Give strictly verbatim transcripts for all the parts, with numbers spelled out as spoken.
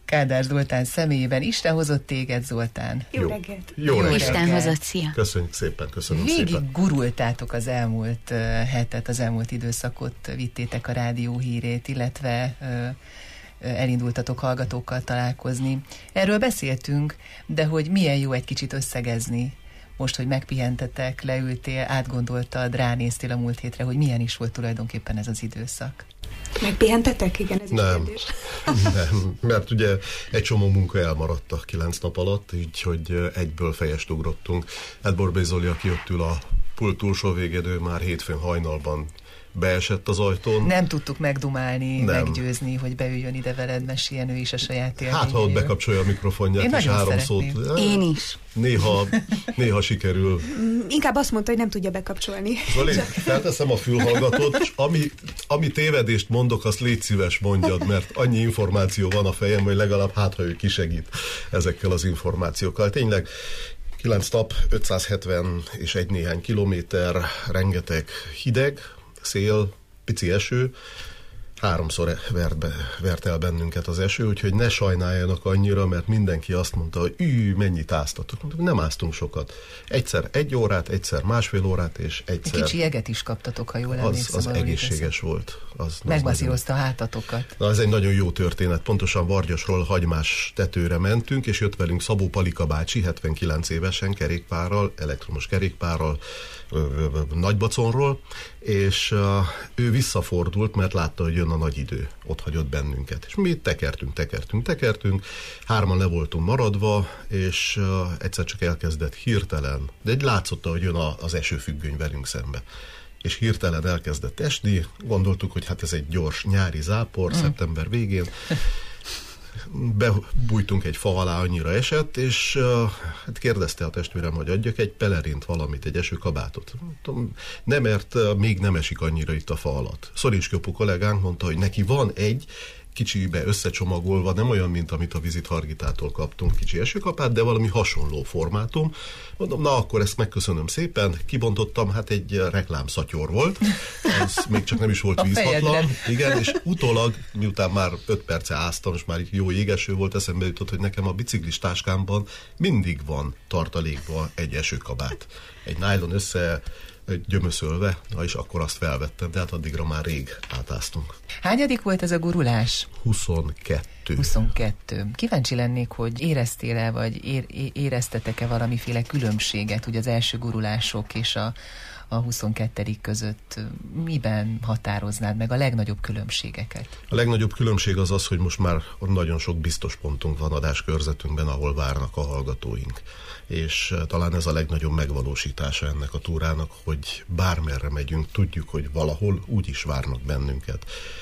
Kádár Zoltán személyében. Isten hozott téged, Zoltán. Jó, jó reggelt. Jó, jó reggelt. Isten hozott, szia. Köszönjük szépen, köszönöm Végig szépen. Végig gurultátok az elmúlt uh, hetet, az elmúlt időszakot, vittétek a rádió hírét, illetve uh, elindultatok hallgatókkal találkozni. Erről beszéltünk, de hogy milyen jó egy kicsit összegezni. Most, hogy megpihentetek, leültél, átgondoltad, ránéztél a múlt hétre, hogy milyen is volt tulajdonképpen ez az időszak. Megpihentetek? Igen, ez is nem, kérdés. nem, mert ugye egy csomó munka elmaradt a kilenc nap alatt, így, hogy egyből fejest ugrottunk. Hát Borbély Zoli, aki ott ül a pult túlsó végén, ő már hétfőn hajnalban beesett az ajtón. Nem tudtuk megdumálni, nem. meggyőzni, hogy beüljön ide veled, meséljen ő is a saját élményéről. Hát, ha ott bekapcsolja a mikrofonját, Én és három szót. Én is. Néha, néha sikerül. Inkább azt mondta, hogy nem tudja bekapcsolni. Zoli, felteszem a fülhallgatót, és ami, ami tévedést mondok, azt légy szíves mondjad, mert annyi információ van a fejem, hogy legalább hát, ha ő kisegít ezekkel az információkkal. Tényleg kilenc nap, ötszázhetven és egy néhány kilométer, rengeteg hideg, szél, pici eső, háromszor vert, be, vert el bennünket az eső, úgyhogy ne sajnáljanak annyira, mert mindenki azt mondta, hogy ű, mennyit áztatok. Nem áztunk sokat. Egyszer egy órát, egyszer másfél órát, és egyszer... Egy kicsi jeget is kaptatok, ha jól emlékszem. Az, az egészséges volt. Az, megmasszírozta a hátatokat. Na, ez egy nagyon jó történet. Pontosan Vargyasról Hagymás tetőre mentünk, és jött velünk Szabó Palika bácsi, hetvenkilenc évesen, kerékpárral, elektromos kerékpárral, Nagybaconról, és uh, ő visszafordult, mert látta, hogy jön a nagy idő. Ott hagyott bennünket. És mi tekertünk, tekertünk, tekertünk, hárman le voltunk maradva, és uh, egyszer csak elkezdett hirtelen, de egy látszott, hogy jön a, az esőfüggöny velünk szembe. És hirtelen elkezdett esni, gondoltuk, hogy hát ez egy gyors nyári zápor, mm. szeptember végén. Bebújtunk egy fa alá, annyira esett, és uh, hát kérdezte a testvérem, hogy adjak egy pelerint, valamit, egy esőkabátot. Nem, mert uh, még nem esik annyira itt a fa alatt. Szorincsköpú kollégánk mondta, hogy neki van egy kicsibe összecsomagolva, nem olyan, mint amit a Vizit Hargitától kaptunk, kicsi esőkapát, de valami hasonló formátum. Mondom, na akkor ezt megköszönöm szépen, kibontottam, hát egy reklámszatyor volt, az még csak nem is volt vízhatlan. Igen, és utólag, miután már öt perce áztam, és már jó jégeső volt, eszembe jutott, hogy nekem a biciklis táskámban mindig van tartalékban egy esőkabát. Egy nájlon össze gyömöszölve, na és akkor azt felvettem, de hát addigra már rég átáztunk. Hányadik volt ez a gurulás? huszonkettő. huszonkettő. Kíváncsi lennék, hogy éreztél-e, vagy ér- éreztetek-e valamiféle különbséget, ugye az első gurulások és a, a huszonkettedik között. Miben határoznád meg a legnagyobb különbségeket? A legnagyobb különbség az az, hogy most már nagyon sok biztos pontunk van adáskörzetünkben, ahol várnak a hallgatóink. És talán ez a legnagyobb megvalósítása ennek a túrának, hogy bármerre megyünk, tudjuk, hogy valahol úgy is várnak bennünket.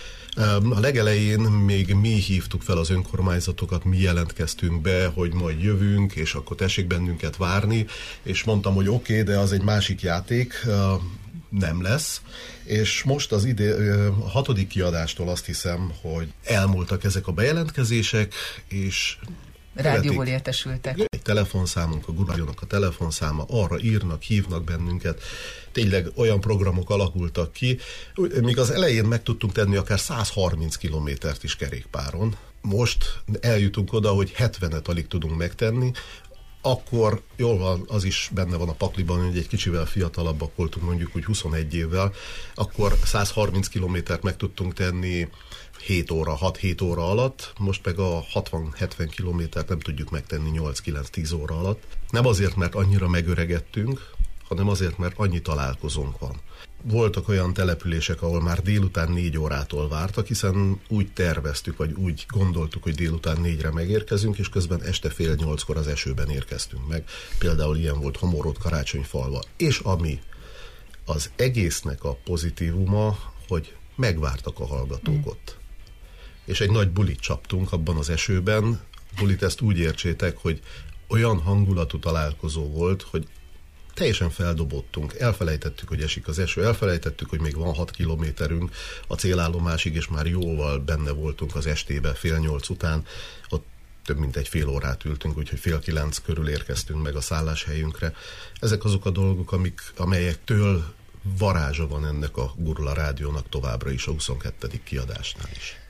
A legelején még mi hívtuk fel az önkormányzatokat, mi jelentkeztünk be, hogy majd jövünk, és akkor tessék bennünket várni, és mondtam, hogy oké, okay, de az egy másik játék, nem lesz, és most az ide, a hatodik kiadástól azt hiszem, hogy elmúltak ezek a bejelentkezések, és rádióból értesültek. Egy telefonszámunk, a Gurulásnak a telefonszáma, arra írnak, hívnak bennünket. Tényleg olyan programok alakultak ki, míg az elején meg tudtunk tenni akár száz harminc kilométert is kerékpáron. Most eljutunk oda, hogy hetvenet alig tudunk megtenni, akkor jól van, az is benne van a pakliban, hogy egy kicsivel fiatalabbak voltunk, mondjuk úgy huszonegy évvel, akkor száz harminc kilométert meg tudtunk tenni hét óra, hat-hét óra alatt, most meg a hatvan-hetven kilométert nem tudjuk megtenni nyolc-kilenc-tíz óra alatt. Nem azért, mert annyira megöregettünk, hanem azért, mert annyi találkozónk van. Voltak olyan települések, ahol már délután négy órától vártak, hiszen úgy terveztük, vagy úgy gondoltuk, hogy délután négyre megérkezünk, és közben este fél nyolckor az esőben érkeztünk meg. Például ilyen volt Homorod, Karácsonyfalva. És ami az egésznek a pozitívuma, hogy megvártak a hallgatók ott. És egy nagy bulit csaptunk abban az esőben. Bulit ezt úgy értsétek, hogy olyan hangulatú találkozó volt, hogy teljesen feldobottunk, elfelejtettük, hogy esik az eső, elfelejtettük, hogy még van hat kilométerünk a célállomásig, és már jóval benne voltunk az estébe fél nyolc után. Ott több mint egy fél órát ültünk, úgyhogy fél kilenc körül érkeztünk meg a szálláshelyünkre. Ezek azok a dolgok, amik, amelyektől varázsa van ennek a Gurula Rádiónak továbbra is a huszonkettedik kiadásnál is.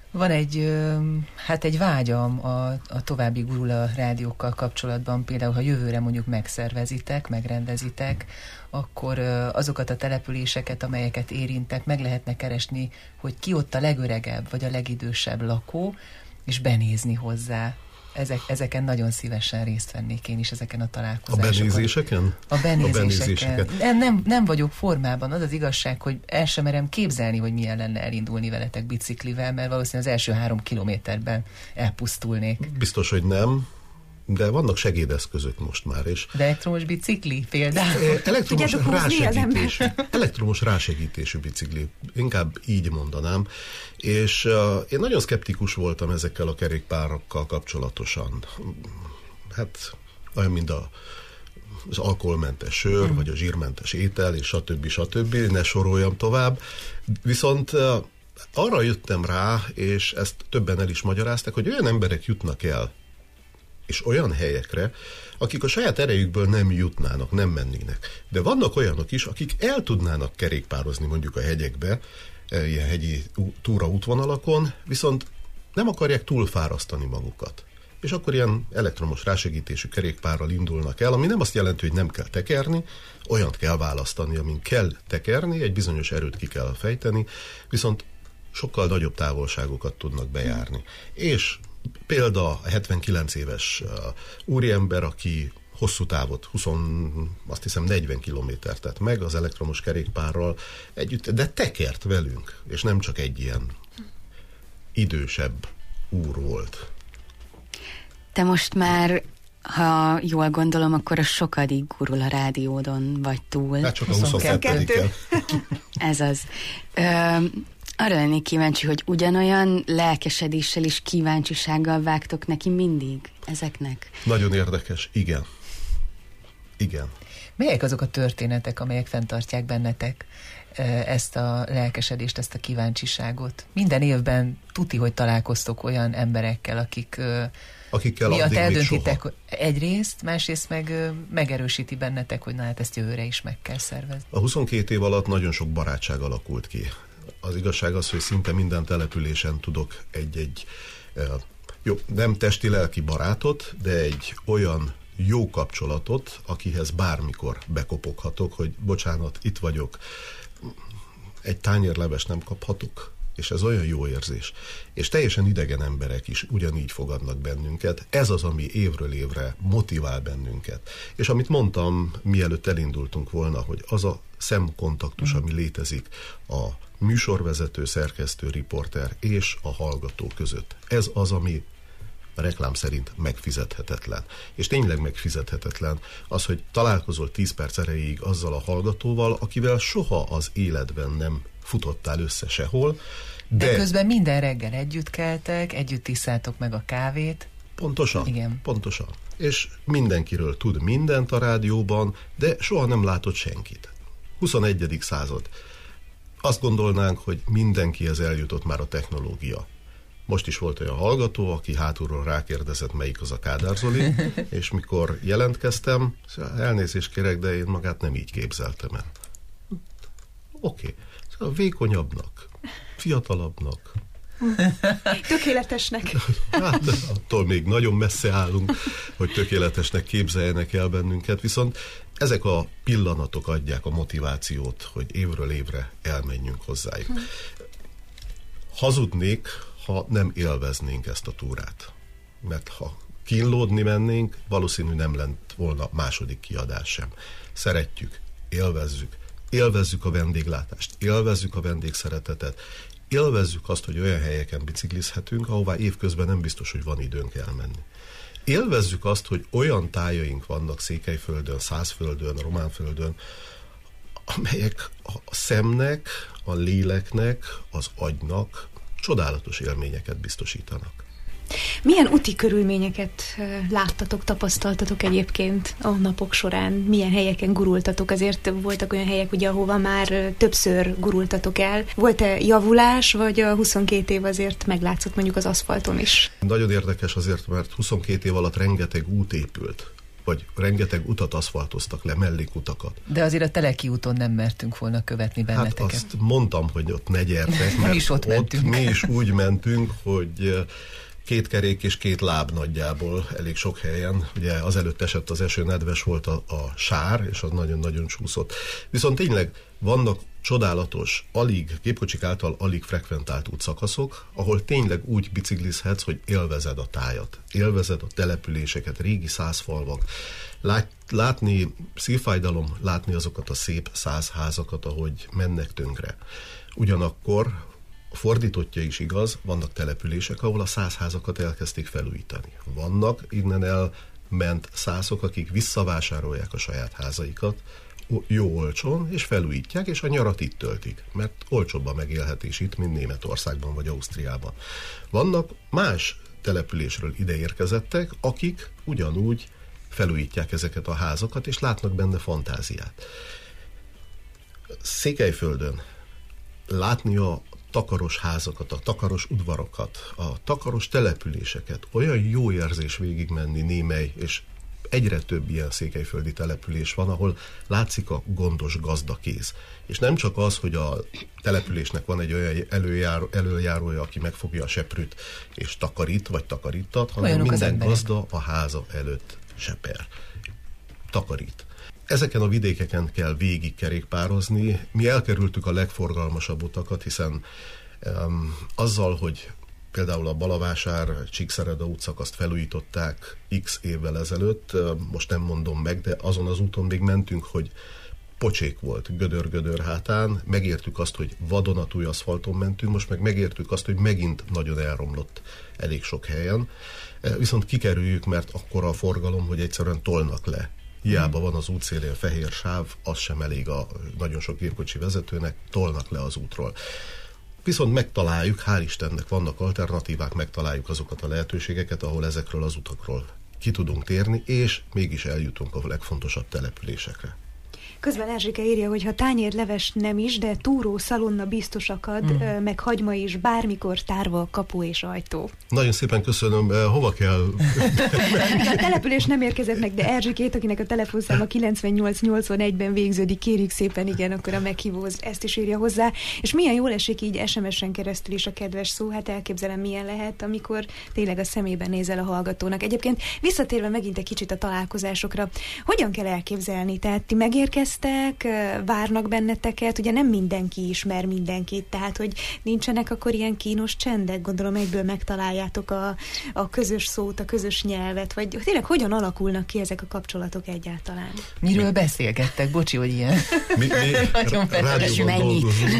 Van egy, hát egy vágyam a, a további gurula rádiókkal kapcsolatban, például ha jövőre mondjuk megszervezitek, megrendezitek, akkor azokat a településeket, amelyeket érintek, meg lehetne keresni, hogy ki ott a legöregebb, vagy a legidősebb lakó, és benézni hozzá. Ezek, ezeken nagyon szívesen részt vennék én is, ezeken a találkozásokon. A benézéseken? A benézéseken. A benézéseken. Nem, nem, nem vagyok formában, az az igazság, hogy el sem merem képzelni, hogy milyen lenne elindulni veletek biciklivel, mert valószínűleg az első három kilométerben elpusztulnék. Biztos, hogy nem, de vannak segédeszközök most már is. De elektromos bicikli például? Elektromos rásegítésű, elektromos rásegítésű bicikli, inkább így mondanám. És uh, én nagyon szkeptikus voltam ezekkel a kerékpárokkal kapcsolatosan. Hát olyan, mint a az alkoholmentes sör, mm. vagy a zsírmentes étel, és stb. stb. Ne soroljam tovább. Viszont uh, arra jöttem rá, és ezt többen el is magyarázták, hogy olyan emberek jutnak el, és olyan helyekre, akik a saját erejükből nem jutnának, nem mennének. De vannak olyanok is, akik el tudnának kerékpározni mondjuk a hegyekbe, ilyen hegyi túra útvonalakon, viszont nem akarják túlfárasztani magukat. És akkor ilyen elektromos rásegítésű kerékpárral indulnak el, ami nem azt jelenti, hogy nem kell tekerni, olyant kell választani, amin kell tekerni, egy bizonyos erőt ki kell fejteni, viszont sokkal nagyobb távolságokat tudnak bejárni. És példa a hetvenkilenc éves uh, úriember, aki hosszú távot, húsz, azt hiszem negyven kilométert tett meg az elektromos kerékpárral együtt, de tekert velünk, és nem csak egy ilyen idősebb úr volt. Te most már, ha jól gondolom, akkor a sokadik Gurula rádiódon vagy túl. Hát csak a huszonkettő. Ez az. Ö, arra lennék kíváncsi, hogy ugyanolyan lelkesedéssel és kíváncsisággal vágtok neki mindig ezeknek? Nagyon érdekes, igen. Igen. Melyek azok a történetek, amelyek fenntartják bennetek ezt a lelkesedést, ezt a kíváncsiságot? Minden évben tuti, hogy találkoztok olyan emberekkel, akik akikkel miatt eldöntitek egyrészt, másrészt meg megerősíti bennetek, hogy na hát ezt jövőre is meg kell szervezni. A huszonkét év alatt nagyon sok barátság alakult ki. Az igazság az, hogy szinte minden településen tudok egy-egy, jó, nem testi-lelki barátot, de egy olyan jó kapcsolatot, akihez bármikor bekopoghatok, hogy bocsánat, itt vagyok, egy tányérleves nem kaphatok, és ez olyan jó érzés. És teljesen idegen emberek is ugyanígy fogadnak bennünket. Ez az, ami évről évre motivál bennünket. És amit mondtam, mielőtt elindultunk volna, hogy az a szemkontaktus, ami létezik a műsorvezető, szerkesztő, riporter és a hallgató között. Ez az, ami a reklám szerint megfizethetetlen. És tényleg megfizethetetlen az, hogy találkozol tíz perc erejéig azzal a hallgatóval, akivel soha az életben nem futottál össze sehol. De, de közben minden reggel együtt keltek, együtt iszátok meg a kávét. Pontosan. Igen. Pontosan. És mindenkiről tud mindent a rádióban, de soha nem látott senkit. huszonegyedik század. Azt gondolnánk, hogy mindenkihez eljutott már a technológia. Most is volt olyan hallgató, aki hátulról rákérdezett, melyik az a Kádár Zoli, és mikor jelentkeztem, elnézést kérek, de én magát nem így képzeltem el. Oké. Okay. Vékonyabbnak, fiatalabbnak. Tökéletesnek. Hát, attól még nagyon messze állunk, hogy tökéletesnek képzeljenek el bennünket, viszont ezek a pillanatok adják a motivációt, hogy évről évre elmenjünk hozzájuk. Hazudnék, ha nem élveznénk ezt a túrát. Mert ha kínlódni mennénk, valószínű nem lett volna második kiadás sem. Szeretjük, élvezzük, élvezzük a vendéglátást, élvezzük a vendégszeretetet, élvezzük azt, hogy olyan helyeken biciklizhetünk, ahová évközben nem biztos, hogy van időnk elmenni. Élvezzük azt, hogy olyan tájaink vannak Székelyföldön, Szászföldön, Románföldön, amelyek a szemnek, a léleknek, az agynak csodálatos élményeket biztosítanak. Milyen úti körülményeket láttatok, tapasztaltatok egyébként a napok során? Milyen helyeken gurultatok? Azért voltak olyan helyek, ugye, ahova már többször gurultatok el. Volt-e javulás, vagy a huszonkét év azért meglátszott mondjuk az aszfalton is? Nagyon érdekes azért, mert huszonkét év alatt rengeteg út épült. vagy rengeteg utat aszfaltoztak le, mellékutakat. De azért a Teleki úton nem mertünk volna követni benneteket. Hát azt mondtam, hogy ott ne gyertek, mert is ott, ott mi is úgy mentünk, hogy két kerék és két láb nagyjából elég sok helyen. Ugye azelőtt esett az eső, nedves volt a, a sár, és az nagyon-nagyon csúszott. Viszont tényleg vannak csodálatos, alig, gépkocsik által alig frekventált útszakaszok, ahol tényleg úgy biciklizhetsz, hogy élvezed a tájat, élvezed a településeket, régi százfalvak. Lát, látni, szívfájdalom látni azokat a szép százházakat, ahogy mennek tönkre. Ugyanakkor a fordítottja is igaz, vannak települések, ahol a százházakat elkezdték felújítani. Vannak innen elment százok, akik visszavásárolják a saját házaikat, jó olcsón, és felújítják, és a nyarat itt töltik, mert olcsóbb a megélhetés itt, mint Németországban vagy Ausztriában. Vannak más településről ideérkezettek, akik ugyanúgy felújítják ezeket a házakat, és látnak benne fantáziát. Székelyföldön látni a takaros házakat, a takaros udvarokat, a takaros településeket, olyan jó érzés végigmenni némely, és egyre több ilyen székelyföldi település van, ahol látszik a gondos gazdakéz. És nem csak az, hogy a településnek van egy olyan előjáró, előjárója, aki megfogja a seprűt és takarít, vagy takarítat, hanem olyanok minden gazda a háza előtt seper, takarít. Ezeken a vidékeken kell végig kerékpározni. Mi elkerültük a legforgalmasabb utakat, hiszen um, azzal, hogy például a Balavásár Csíkszereda útszakaszt felújították x évvel ezelőtt, most nem mondom meg, de azon az úton még mentünk, hogy pocsék volt, gödör-gödör hátán, megértük azt, hogy vadonatúj aszfalton mentünk, most meg megértük azt, hogy megint nagyon elromlott elég sok helyen. Viszont kikerüljük, mert akkora a forgalom, hogy egyszerűen tolnak le. Hiába van az útszélén fehér sáv, az sem elég a nagyon sok gépkocsi vezetőnek, tolnak le az útról. Viszont megtaláljuk, hál' Istennek vannak alternatívák, megtaláljuk azokat a lehetőségeket, ahol ezekről az utakról ki tudunk térni, és mégis eljutunk a legfontosabb településekre. Közben Erzsike írja, hogy ha tányérleves nem is, de túró szalonna biztos akad, mm. meg hagyma is, bármikor tárva a kapu és ajtó. Nagyon szépen köszönöm. Hova kell? A település nem érkezett meg, de Erzsikét, akinek a telefonszáma kilencvennyolc nyolcvanegyben végződik, kérjük szépen, igen, akkor a meghívóhoz ezt is írja hozzá. És milyen jól esik így es em es-en keresztül is a kedves szó, hát elképzelem, milyen lehet, amikor tényleg a szemében nézel a hallgatónak. Egyébként visszatérve megint egy kicsit a találkozásokra, hogyan kell elképzelni? Tehát ti megérkeztek, várnak benneteket, ugye nem mindenki ismer mindenkit, tehát hogy nincsenek akkor ilyen kínos csendek, gondolom egyből megtaláljátok a, a közös szót, a közös nyelvet, vagy tényleg hogyan alakulnak ki ezek a kapcsolatok egyáltalán? Miről beszélgettek? Bocsi, hogy ilyen. Mi, mi rádióban dolgozunk.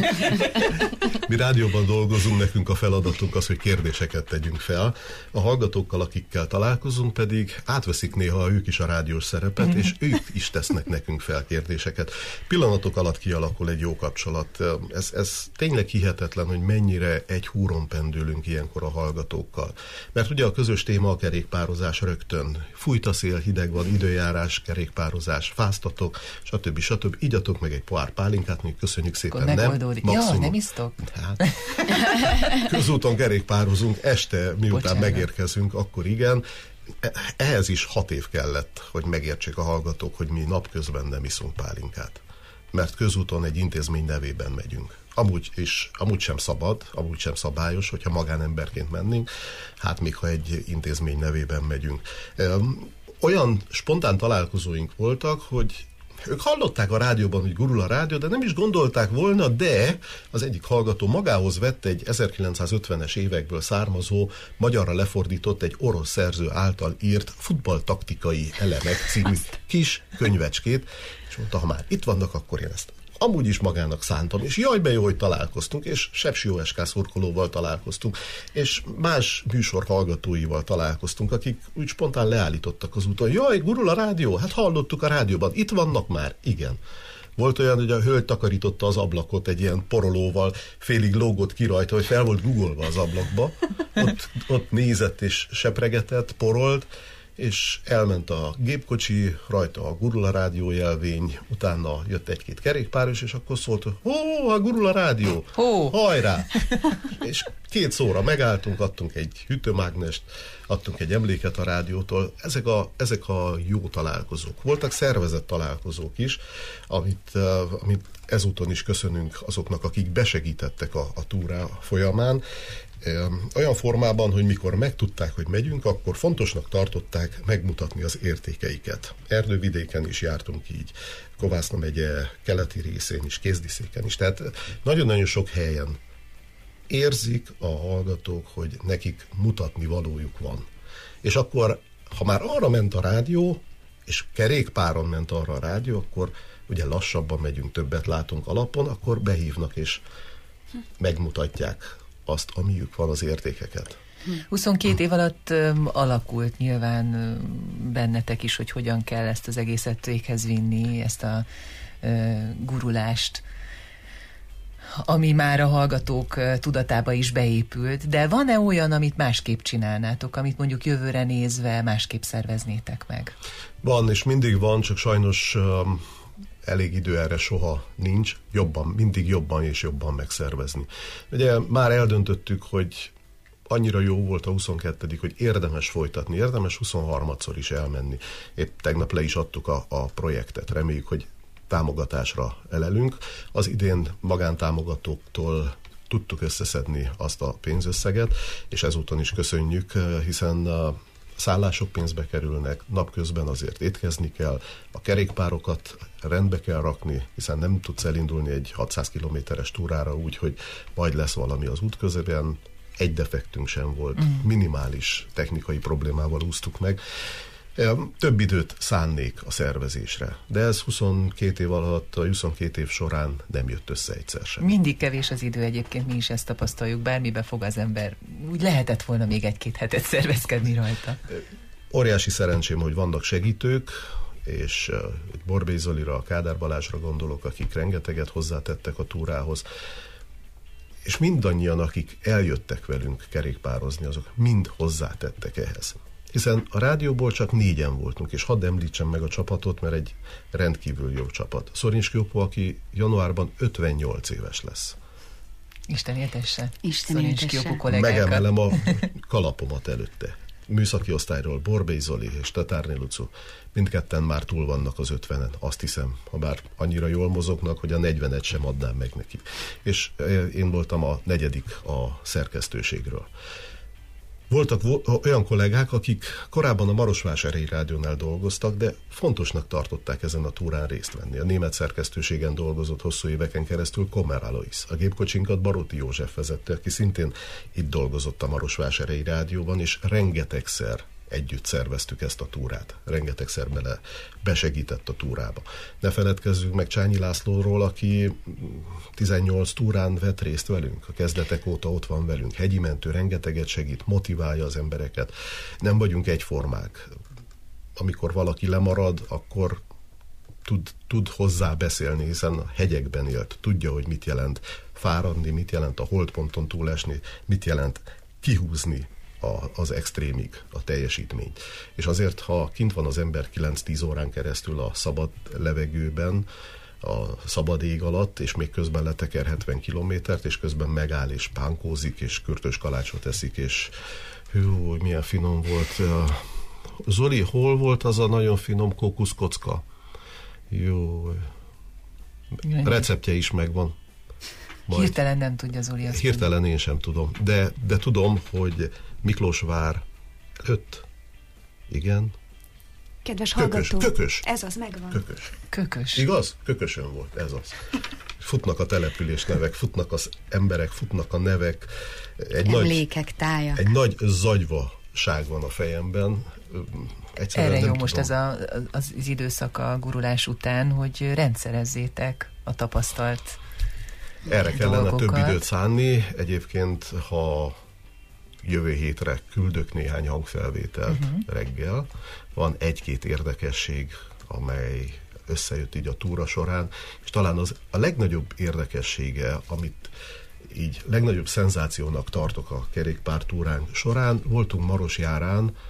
Mi rádióban dolgozunk, nekünk a feladatunk az, hogy kérdéseket tegyünk fel. A hallgatókkal, akikkel találkozunk, pedig átveszik néha ők is a rádiós szerepet, és ők is tesznek nekünk fel kérdéseket. Pillanatok alatt kialakul egy jó kapcsolat. Ez, ez tényleg hihetetlen, hogy mennyire egy húron pendülünk ilyenkor a hallgatókkal. Mert ugye a közös téma a kerékpározás rögtön. Fújt a szél, hideg van, időjárás, kerékpározás, fáztatok, stb. stb. Igyatok meg egy pohár pálinkát, még köszönjük szépen. Nem, maximum. Ja, nem isztok? Hát, közúton kerékpározunk, este miután Bocsánat. megérkezünk, akkor igen. Ehhez is hat év kellett, hogy megértsék a hallgatók, hogy mi napközben nem iszunk pálinkát. Mert közúton egy intézmény nevében megyünk. Amúgy, is, amúgy sem szabad, amúgy sem szabályos, hogyha magánemberként mennénk, hát még ha egy intézmény nevében megyünk. Olyan spontán találkozóink voltak, hogy ők hallották a rádióban, hogy gurul a rádió, de nem is gondolták volna, de az egyik hallgató magához vett egy ezerkilencszázötvenes évekből származó, magyarra lefordított, egy orosz szerző által írt futballtaktikai elemek című kis könyvecskét, és mondta, ha már itt vannak, akkor én ezt amúgy is magának szántam, és jaj, be jó, hogy találkoztunk, és Sepsi o es ká szurkolóval találkoztunk, és más műsor hallgatóival találkoztunk, akik úgy spontán leállítottak az úton. Jaj, gurul a rádió? Hát hallottuk a rádióban. Itt vannak már? Igen. Volt olyan, hogy a hölgy takarította az ablakot egy ilyen porolóval, félig lógott ki rajta, hogy fel volt guggolva az ablakba. Ott, ott nézett és sepregetett, porolt, és elment a gépkocsi, rajta a Gurula rádió jelvény, utána jött egy-két kerékpáros, és akkor szólt, hogy hó, a Gurula rádió, Hó. hajrá! És két szóra megálltunk, adtunk egy hűtőmágnest, adtunk egy emléket a rádiótól. Ezek a, ezek a jó találkozók. Voltak szervezett találkozók is, amit, uh, amit ezúton is köszönünk azoknak, akik besegítettek a, a túrá folyamán. Olyan formában, hogy mikor megtudták, hogy megyünk, akkor fontosnak tartották megmutatni az értékeiket. Erdővidéken is jártunk így, Kovászna megye keleti részén is, Kézdiszéken is, tehát nagyon-nagyon sok helyen érzik a hallgatók, hogy nekik mutatni valójuk van. És akkor, ha már arra ment a rádió, és kerékpáron ment arra a rádió, akkor ugye lassabban megyünk, többet látunk alapon, akkor behívnak és megmutatják azt, amiük van, az értékeket. huszonkét év alatt um, alakult nyilván um, bennetek is, hogy hogyan kell ezt az egészet véghez vinni, ezt a uh, gurulást, ami már a hallgatók uh, tudatába is beépült, de van-e olyan, amit másképp csinálnátok, amit mondjuk jövőre nézve másképp szerveznétek meg? Van, és mindig van, csak sajnos um, elég idő erre soha nincs, jobban, mindig jobban és jobban megszervezni. Ugye már eldöntöttük, hogy annyira jó volt a huszonkettedik, hogy érdemes folytatni, érdemes huszonharmadszor is elmenni. Épp tegnap le is adtuk a, a projektet, reméljük, hogy támogatásra elelünk. Az idén magántámogatóktól tudtuk összeszedni azt a pénzösszeget, és ezúton is köszönjük, hiszen szállások pénzbe kerülnek, napközben azért étkezni kell, a kerékpárokat rendbe kell rakni, hiszen nem tudsz elindulni egy hatszáz kilométeres túrára úgy, hogy majd lesz valami az út közében. Egy defektünk sem volt, mm. minimális technikai problémával úsztuk meg. Több időt szánnék a szervezésre, de ez huszonkét év alatt, a huszonkét év során nem jött össze egyszer sem. Mindig kevés az idő egyébként, mi is ezt tapasztaljuk, bármibe fog az ember. Úgy lehetett volna még egy-két hetet szervezkedni rajta. Óriási szerencsém, hogy vannak segítők, és Borbély Zolira, a Kádár Balázsra gondolok, akik rengeteget hozzátettek a túrához, és mindannyian, akik eljöttek velünk kerékpározni, azok mind hozzátettek ehhez. Hiszen a rádióból csak négyen voltunk, és hadd említsem meg a csapatot, mert egy rendkívül jó csapat. Szornyis Kjópo, aki januárban ötvennyolc éves lesz. Isten éltesse. Isten éltesse. Megemelem a kalapomat előtte. Műszaki osztályról Borbély Zoli és Tatárné Lucu, mindketten már túl vannak az ötvenen, azt hiszem, ha bár annyira jól mozognak, hogy a negyvenet sem adnám meg neki. És én voltam a negyedik a szerkesztőségről. Voltak olyan kollégák, akik korábban a Marosvásárhelyi Rádiónál dolgoztak, de fontosnak tartották ezen a túrán részt venni. A német szerkesztőségen dolgozott hosszú éveken keresztül Kommer Alois. A gépkocsinkat Baróti József vezette, aki szintén itt dolgozott a Marosvásárhelyi Rádióban, és rengetegszer együtt szerveztük ezt a túrát. Rengetegszer bele besegített a túrába. Ne feledkezzünk meg Csányi Lászlóról, aki tizennyolc túrán vett részt velünk. A kezdetek óta ott van velünk. Hegyi mentő, rengeteget segít, motiválja az embereket. Nem vagyunk egyformák. Amikor valaki lemarad, akkor tud, tud hozzá beszélni, hiszen a hegyekben élt. Tudja, hogy mit jelent fáradni, mit jelent a holdponton túlesni, mit jelent kihúzni A, az extrémig a teljesítményt. És azért, ha kint van az ember kilenc-tíz órán keresztül a szabad levegőben, a szabad ég alatt, és még közben leteker hetven kilométert, és közben megáll, és pánkózik, és kürtös kalácsot eszik, és hú, milyen finom volt. Zoli, hol volt az a nagyon finom kókuszkocka? Jó. Receptje is megvan. Majd. Hirtelen nem tudja Zoli azt. Hirtelen én sem tudom, de, de tudom, hogy Miklósvár előtt, igen. Kedves Kökös, hallgató, Kökös. Ez az megvan. Kökös. Kökös. Igaz? Kökösön volt, ez az. Futnak a település nevek, futnak az emberek, futnak a nevek. Egy Emlékek nagy, tája. Egy nagy zagyvaság van a fejemben. Egyszerűen erre jó tudom. most ez a, az időszak a gurulás után, hogy rendszerezzétek a tapasztalt Erre kellene dolgokat. Több időt szánni. Egyébként, ha jövő hétre küldök néhány hangfelvételt uh-huh. reggel, van egy-két érdekesség, amely összejött így a túra során, és talán az a legnagyobb érdekessége, amit így legnagyobb szenzációnak tartok a kerékpártúránk során, voltunk Marosjárán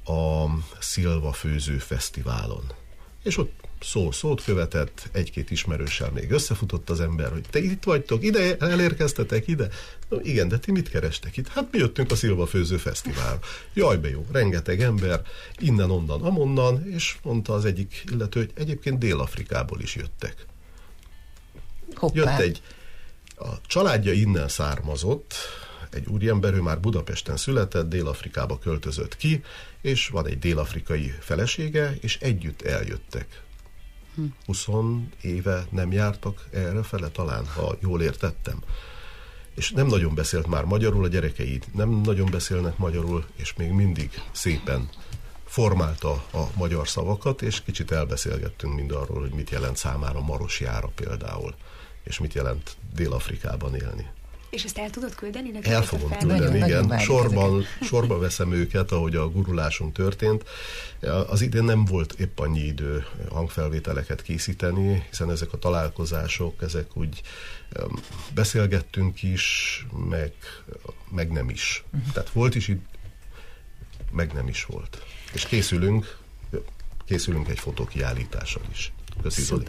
a Szilva Főző Fesztiválon. És ott szó szót követett, egy-két ismerőssel még összefutott az ember, hogy te itt vagytok, ide elérkeztetek, ide? No, igen, de ti mit kerestek itt? Hát mi jöttünk a Szilva Főző Fesztiválra. Jaj, be jó, rengeteg ember, innen, onnan, amonnan, és mondta az egyik illető, hogy egyébként Dél-Afrikából is jöttek. Hoppá. Jött egy, a családja innen származott, egy úriember, ő már Budapesten született, Dél-Afrikába költözött ki, és van egy dél-afrikai felesége, és együtt eljöttek. húsz éve nem jártak errefele talán, ha jól értettem. És nem nagyon beszélt már magyarul, a gyerekei nem nagyon beszélnek magyarul, és még mindig szépen formálta a magyar szavakat, és kicsit elbeszélgettünk mindarról, hogy mit jelent számára Marosjára például, és mit jelent Dél-Afrikában élni. És ezt el tudod küldeni nekem? El fogom küldeni, igen. Sorban, sorba veszem őket, ahogy a gurulásunk történt. Az idén nem volt épp annyi idő hangfelvételeket készíteni, hiszen ezek a találkozások, ezek úgy beszélgettünk is, meg, meg nem is. Uh-huh. Tehát volt is itt, meg nem is volt. És készülünk, készülünk egy fotókiállítással is. Köszi, Zoli.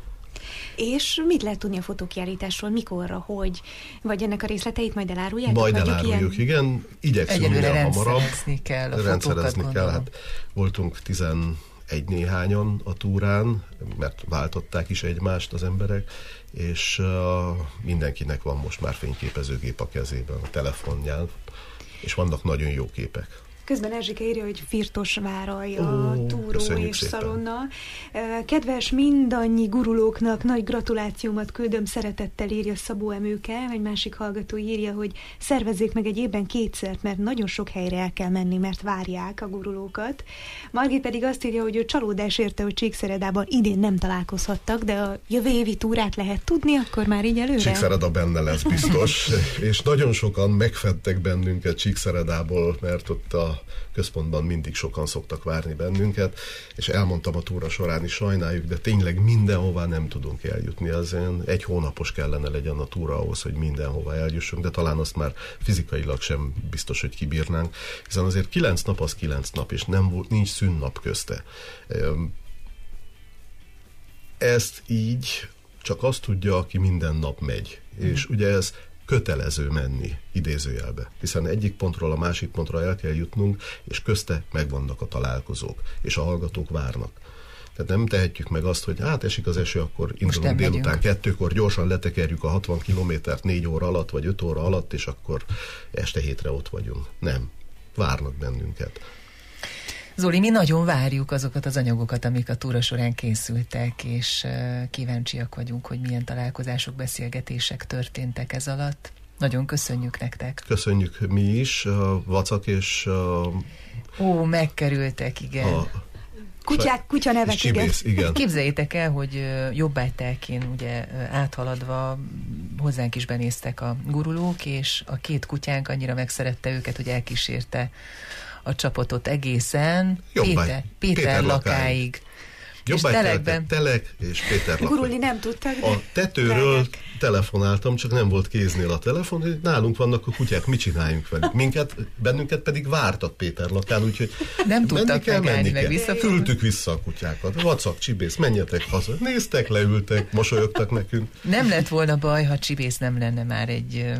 És mit lehet tudni a fotókiállításról, mikorra, hogy? Vagy ennek a részleteit majd elárulják? Majd eláruljuk, ilyen? Igen. Igyekszünk minél hamarabb. Rendszerezni kell a rendszerezni fotókat, kell. Hát voltunk tizenegy néhányan a túrán, mert váltották is egymást az emberek, és uh, mindenkinek van most már fényképezőgép a kezében, a telefonján, és vannak nagyon jó képek. Közben Erzsike írja, hogy Firtosváraj a Ó, túró és szépen. Szalonna. Kedves mindannyi gurulóknak nagy gratulációmat küldöm, szeretettel írja Szabó Emőke. Egy másik hallgató írja, hogy szervezzék meg egy évben kétszert, mert nagyon sok helyre el kell menni, mert várják a gurulókat. Margit pedig azt írja, hogy ő csalódás érte, hogy Csíkszeredában idén nem találkozhattak, de a jövő évi túrát lehet tudni, akkor már így előre? Csíkszereda benne lesz biztos, és nagyon sokan megfedtek bennünket Csíkszeredából, mert ott a központban mindig sokan szoktak várni bennünket, és elmondtam a túra során is, sajnáljuk, de tényleg mindenhová nem tudunk eljutni. Az egy hónapos kellene legyen a túra ahhoz, hogy mindenhova eljussunk, de talán azt már fizikailag sem biztos, hogy kibírnánk, hiszen azért kilenc nap az kilenc nap, és nem, nincs szünnap közte. Ezt így csak azt tudja, aki minden nap megy. Mm. És ugye ez kötelező menni, idézőjelbe. Hiszen egyik pontról a másik pontra el kell jutnunk, és közte megvannak a találkozók, és a hallgatók várnak. Tehát nem tehetjük meg azt, hogy hát esik az eső, akkor indulunk délután megyünk. kettőkor, gyorsan letekerjük a hatvan kilométert négy óra alatt, vagy öt óra alatt, és akkor este hétre ott vagyunk. Nem. Várnak bennünket. Zoli, mi nagyon várjuk azokat az anyagokat, amik a túra során készültek, és kíváncsiak vagyunk, hogy milyen találkozások, beszélgetések történtek ez alatt. Nagyon köszönjük nektek. Köszönjük mi is, a vacak és a... Ó, megkerültek, igen. A... Kutyák, kutyanevek, igen. igen. Képzeljétek el, hogy Jobbágytelkén ugye áthaladva hozzánk is benéztek a gurulók, és a két kutyánk annyira megszerette őket, hogy elkísérte a csapatot egészen Jobbágy, Péter, Péter, Péter lakáig. Jobbágytelken telek és Péter lakáig. Gurulni nem tudtak. A tetőről lányok. Telefonáltam, csak nem volt kéznél a telefon, hogy nálunk vannak a kutyák, mit csináljunk velük. Minket, bennünket pedig vártak Péter lakán, úgyhogy nem tudtak megállni, meg vissza. Küldtük vissza a kutyákat. Vacak, Csibész, menjetek haza. Néztek, leültek, mosolyogtak nekünk. Nem lett volna baj, ha Csibész nem lenne már egy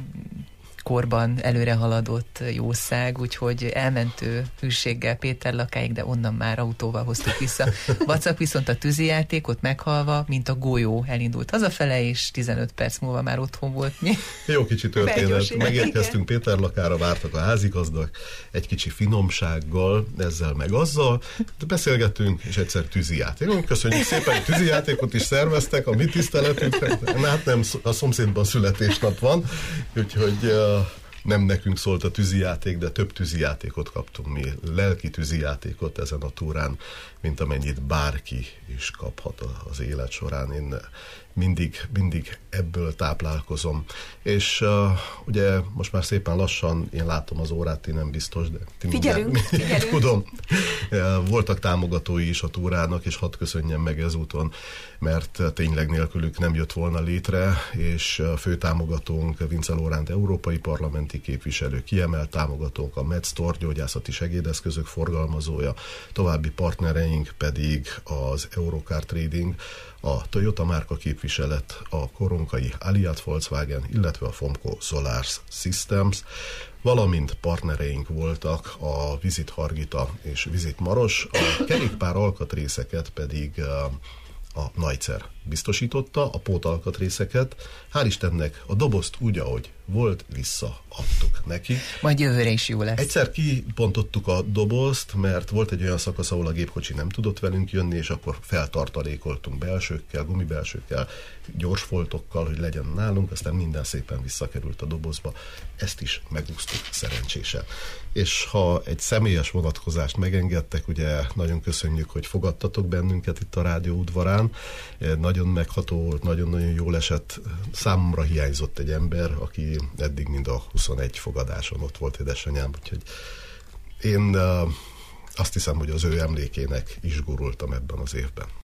korban előre haladott jószág, úgyhogy elmentő hűséggel Péter lakáig, de onnan már autóval hoztuk vissza. Vacak viszont a tűzijátékot meghalva, mint a golyó elindult hazafele, és tizenöt perc múlva már otthon volt mi. Jó kicsi történet. Megérkeztünk Péter lakára, vártak a házigazdak, egy kicsi finomsággal, ezzel meg azzal, de beszélgettünk, és egyszer tűzijáték. Köszönjük szépen, hogy tűzijátékot is szerveztek, a mi tiszteletünkre. Hát nem, a szomszédban születésnap van, úgyhogy nem nekünk szólt a tűzijáték, de több tűzijátékot kaptunk mi, lelki tűzijátékot ezen a túrán, mint amennyit bárki is kaphat az élet során. Én mindig, mindig ebből táplálkozom. És uh, ugye most már szépen lassan, én látom az órát, ti nem biztos, de ti figyelünk, mindjárt, figyelünk. tudom, Voltak támogatói is a túrának, és hadd köszönjem meg ezúton, mert tényleg nélkülük nem jött volna létre, és a fő támogatónk Vince Loránd európai parlamenti képviselő, kiemelt támogatónk a MedStore gyógyászati segédeszközök forgalmazója, további partnereink pedig az Eurocar Trading, a Toyota márka képviselet, a koronkai Alliad Volkswagen, illetve a Fomco Solar Systems, valamint partnereink voltak a Visit Hargita és Visit Maros, a kerékpár alkatrészeket pedig a Neutzer biztosította, a pótalkatrészeket. Hál' Istennek a dobozt úgy, ahogy volt, visszaadtuk neki. Majd jövőre is jó lesz. Egyszer kipontottuk a dobozt, mert volt egy olyan szakasz, ahol a gépkocsi nem tudott velünk jönni, és akkor feltartalékoltunk belsőkkel, gumibelsőkkel, gyorsfoltokkal, hogy legyen nálunk, aztán minden szépen visszakerült a dobozba. Ezt is megúsztuk szerencsésen. És ha egy személyes vonatkozást megengedtek, ugye nagyon köszönjük, hogy fogadtatok bennünket itt a rádió udvarán. Nagyon megható volt, nagyon-nagyon jól esett. Számomra hiányzott egy ember, aki eddig mind a huszonegy fogadáson ott volt, édesanyám, úgyhogy én uh, azt hiszem, hogy az ő emlékének is gurultam ebben az évben.